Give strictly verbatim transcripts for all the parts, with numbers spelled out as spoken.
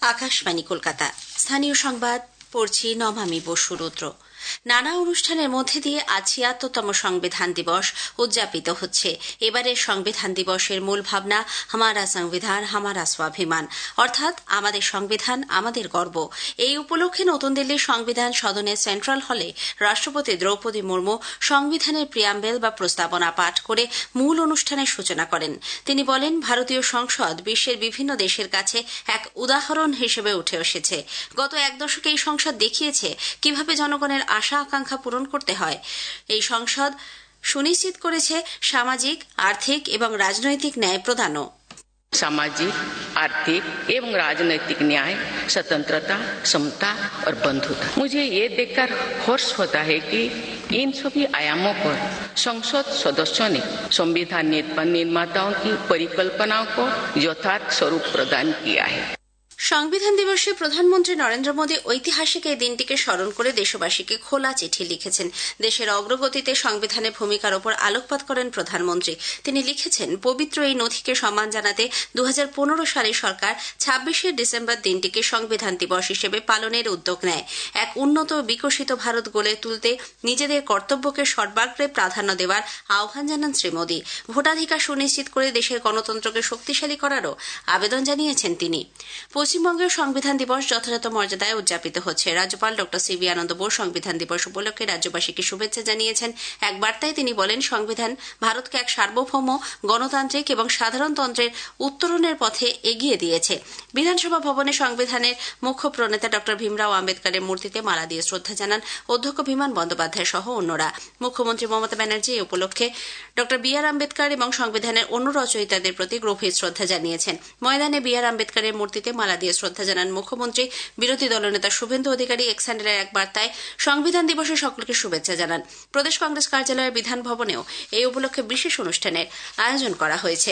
আকাশবাণী কলকাতা। স্থানীয় সংবাদ পড়ছি নমামি বসু রুদ্র। নানা অনুষ্ঠানের মধ্যে দিয়ে আজ ছিয়াত্তরতম সংবিধান দিবস উদযাপিত হচ্ছে। এবারের সংবিধান দিবসের মূল ভাবনা হামারা সংবিধান হামারা স্বাভিমান, অর্থাৎ আমাদের সংবিধান আমাদের গর্ব। এই উপলক্ষে নতুন দিল্লির সংবিধান সদনের সেন্ট্রাল হলে রাষ্ট্রপতি দ্রৌপদী মুর্মু সংবিধানের প্রিয়াম্বেল বা প্রস্তাবনা পাঠ করে মূল অনুষ্ঠানের সূচনা করেন। তিনি বলেন, ভারতীয় সংসদ বিশ্বের বিভিন্ন দেশের কাছে এক উদাহরণ হিসেবে উঠে এসেছে। গত এক দশকে এই সংসদ দেখিয়েছে কিভাবে জনগণের আশা আকাঙ্ক্ষা পূরণ করতে হয়। এই সংসদ সুনিশ্চিত করেছে সামাজিক, আর্থিক এবং রাজনৈতিক ন্যায় প্রদানও। सामाजिक, आर्थिक एवं राजनैतिक न्याय, स्वतंत्रता, समता और बंधुता। मुझे ये देखकर हर्ष होता है कि इन सभी आयामों पर संसद सदस्यों ने संविधान निर्माताओं की परिकल्पनाओं को यथार्थ स्वरूप प्रदान किया है। সংবিধান দিবসে প্রধানমন্ত্রী নরেন্দ্র মোদী ঐতিহাসিক এই দিনটিকে স্মরণ করে দেশবাসীকে খোলা চিঠি লিখেছেন। দেশের অগ্রগতিতে সংবিধানের ভূমিকার ওপর আলোকপাত করেন প্রধানমন্ত্রী। তিনি লিখেছেন, পবিত্র এই নথিকে সম্মান জানাতে দু হাজার পনেরো সালে সরকার ছাব্বিশে ডিসেম্বর দিনটিকে সংবিধান দিবস হিসেবে পালনের উদ্যোগ নেয়। এক উন্নত বিকশিত ভারত গড়ে তুলতে নিজেদের কর্তব্যকে সর্বাগ্রে প্রাধান্য দেওয়ার আহ্বান জানান শ্রী মোদী। ভোটাধিকার সুনিশ্চিত করে দেশের গণতন্ত্রকে শক্তিশালী করারও আবেদন জানিয়েছেন তিনি। পশ্চিমবঙ্গের সংবিধান দিবস যথাযথ মর্যাদায় উদযাপিত হচ্ছে। রাজ্যপাল doctor C V Ananda Bose সংবিধান দিবস উপলক্ষে রাজ্যবাসীকে শুভেচ্ছা জানিয়েছেন। এক বার্তায় তিনি বলেন, সংবিধান ভারতকে এক সার্বভৌম, গণতান্ত্রিক এবং সাধারণতন্ত্রের উত্তরণের পথে এগিয়ে দিয়েছে। বিধানসভা ভবনে সংবিধানের মুখ্য প্রণেতা ডক্টর ভীমরাও আম্বেদকরের মূর্তিতে মালা দিয়ে শ্রদ্ধা জানান অধ্যক্ষ বিমান বন্দ্যোপাধ্যায় সহ অন্যরা। মুখ্যমন্ত্রী মমতা ব্যানার্জি এই উপলক্ষে ডক্টর বি আর আম্বেদকর এবং সংবিধানের অন্য রচয়িতাদের প্রতি গভীর শ্রদ্ধা জানিয়েছেন। ময়দানে বি আর আম্বেদকরের মূর্তিতে মালা দিয়ে শ্রদ্ধা জানান মুখ্যমন্ত্রী। বিরোধী দলনেতা শুভেন্দু অধিকারী এক্স হ্যান্ডেলের এক বার্তায় সংবিধান দিবসে সকলকে শুভেচ্ছা জানান। প্রদেশ কংগ্রেস কার্যালয়ের বিধান ভবনেও এই উপলক্ষে বিশেষ অনুষ্ঠানের আয়োজন করা হয়েছে।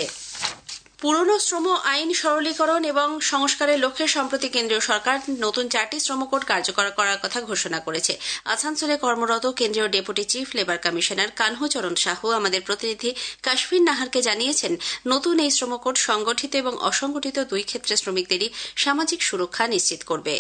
পুরনো শ্রম আইন সরলীকরণ এবং সংস্কারের লক্ষ্যে সম্প্রতি কেন্দ্রীয় সরকার নতুন চারটি শ্রম কোড কার্যকর করার কথা ঘোষণা করেছে। আসানসোলে কর্মরত কেন্দ্রীয় deputy chief labour commissioner Kanhu Charan Sahu আমাদের প্রতিনিধি কাশফির নাহারকে জানিয়েছেন, নতুন এই শ্রম কোড সংগঠিত এবং অসংগঠিত দুই ক্ষেত্রে শ্রমিকদেরই সামাজিক সুরক্ষা নিশ্চিত করবে।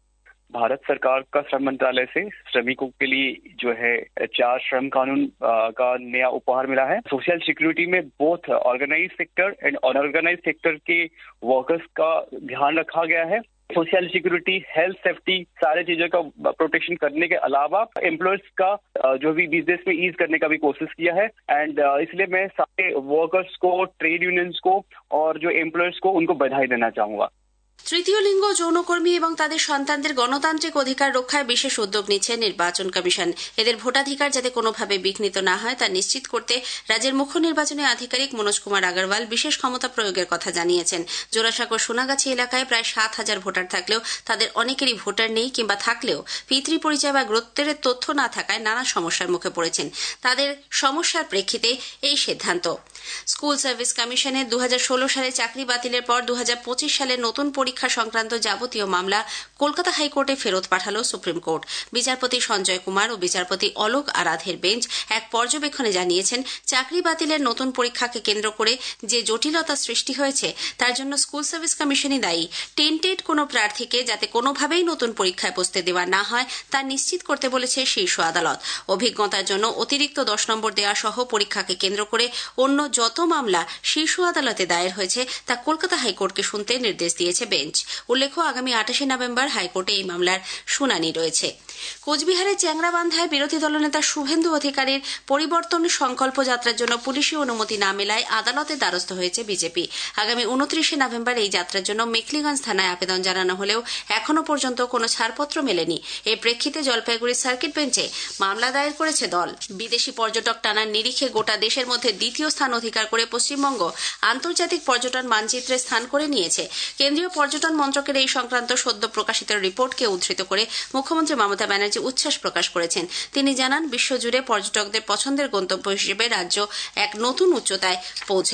भारत सरकार का श्रम मंत्रालय से श्रमिकों के लिए जो है चार श्रम कानून का नया उपहार मिला है। सोशल सिक्योरिटी में both organise sector and unorganise sector के वर्कर्स का ध्यान रखा गया है। सोशल सिक्योरिटी, हेल्थ, सेफ्टी सारे चीजों का प्रोटेक्शन करने के अलावा एम्प्लॉयर्स का जो भी बिजनेस में ईज करने का भी कोशिश किया है। एंड इसलिए मैं सारे वर्कर्स को, ट्रेड यूनियंस को और जो एम्प्लॉयर्स को उनको बधाई देना चाहूंगा। তৃতীয় লিঙ্গ যৌনকর্মী এবং তাদের সন্তানদের গণতান্ত্রিক অধিকার রক্ষায় বিশেষ উদ্যোগ নিচ্ছে নির্বাচন কমিশন। এদের ভোটাধিকার যাতে কোনোভাবে বিঘ্নিত না হয় তা নিশ্চিত করতে রাজ্যের মুখ্য নির্বাচনী আধিকারিক মনোজ কুমার আগরওয়াল বিশেষ ক্ষমতা প্রয়োগের কথা জানিয়েছেন। জোড়াসাঁকোর সোনাগাছি এলাকায় প্রায় সাত হাজার ভোটার থাকলেও তাদের অনেকেরই ভোটার নেই, কিংবা থাকলেও পিতৃ পরিচয় বা গোত্রের তথ্য না থাকায় নানা সমস্যার মুখে পড়েছেন। তাদের সমস্যার প্রেক্ষিতে এই সিদ্ধান্ত। স্কুল সার্ভিস কমিশনের দু হাজার ষোলো সালে চাকরি বাতিলের পর দু হাজার পঁচিশ সালে নতুন পরীক্ষা সংক্রান্ত যাবতীয় মামলা কলকাতা হাইকোর্টে ফেরত পাঠাল সুপ্রিম কোর্ট। বিচারপতি সঞ্জয় কুমার ও বিচারপতি অলোক আরাধের বেঞ্চ এক পর্যবেক্ষণে জানিয়েছেন, চাকরি বাতিলের নতুন পরীক্ষাকে কেন্দ্র করে যে জটিলতা সৃষ্টি হয়েছে তার জন্য স্কুল সার্ভিস কমিশনই দায়ী। টেন্টেড কোনো প্রার্থীকে যাতে কোনোভাবেই নতুন পরীক্ষায় বসতে দেওয়া না হয় তা নিশ্চিত করতে বলেছে শীর্ষ আদালত। অভিজ্ঞতার জন্য অতিরিক্ত দশ নম্বর দেওয়া সহ পরীক্ষাকে কেন্দ্র করে অন্য যত মামলা শীর্ষ আদালতে দায়ের হয়েছে তা কলকাতা হাইকোর্টকে শুনতে নির্দেশ দিয়েছে বেঞ্চ। উল্লেখ্য, আগামী আঠাশে নভেম্বর হাইকোর্টে এই মামলার শুনানি রয়েছে। কোচবিহারের চ্যাংরাবান্ধায় বিরোধী দলনেতা শুভেন্দু অধিকারীর পরিবর্তন সংকল্প যাত্রার জন্য পুলিশি অনুমতি না মেলায় আদালতের দ্বারস্থ হয়েছে বিজেপি। আগামী উনত্রিশে নভেম্বর এই যাত্রার জন্য মেখলিগঞ্জ থানায় আবেদন জানানো হলেও এখনো পর্যন্ত কোনো ছাড়পত্র মেলেনি। এর প্রেক্ষিতে জলপাইগুড়ি সার্কিট বেঞ্চে মামলা দায়ের করেছে দল। বিদেশি পর্যটক টানার নিরিখে গোটা দেশের মধ্যে দ্বিতীয় স্থান অধিকার করে পশ্চিমবঙ্গ আন্তর্জাতিক পর্যটন মানচিত্রে স্থান করে নিয়েছে। কেন্দ্রীয় পর্যটন মন্ত্রকের এই সংক্রান্ত সদ্য প্রকাশিত রিপোর্টকে উদ্ধৃত করে মুখ্যমন্ত্রী মমতা ব্যানার্জি উচ্ছ্বাস প্রকাশ করেছেন। তিনি জানান, বিশ্বজুড়ে পর্যটকদের পছন্দের গন্তব্য হিসেবে রাজ্য এক নতুন উচ্চতায় পৌঁছেছে।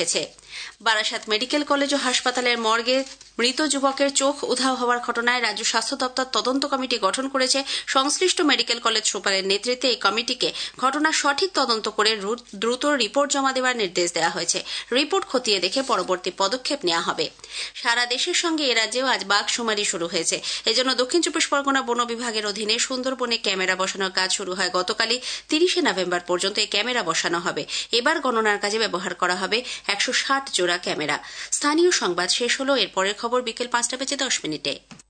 বারাসাত মেডিকেল কলেজ ও হাসপাতালের মর্গে মৃত যুবকের চোখ উধাও হওয়ার ঘটনায় রাজ্য স্বাস্থ্য দপ্তর তদন্ত কমিটি গঠন করেছে। সংশ্লিষ্ট মেডিকেল কলেজ সুপারের নেতৃত্বে এই কমিটিকে ঘটনার সঠিক তদন্ত করে দ্রুত রিপোর্ট জমা দেওয়ার নির্দেশ দেওয়া হয়েছে। রিপোর্ট খতিয়ে দেখে পরবর্তী পদক্ষেপ নেওয়া হবে। সারা দেশের সঙ্গে এ রাজ্যেও আজ বাঘশুমারি শুরু হয়েছে। এজন্য দক্ষিণ চব্বিশ পরগনা বন বিভাগের অধীনে সুন্দরবনে ক্যামেরা বসানোর কাজ শুরু হয় গতকালই। তিরিশে নভেম্বর পর্যন্ত এই ক্যামেরা বসানো হবে। এবার গণনার কাজে ব্যবহার করা হবে একশো ষাট জোড়া ক্যামেরা। স্থানীয় সংবাদ শেষ হলো। এরপরের খবর বিকেল পাঁচটা বেজে দশ মিনিটে।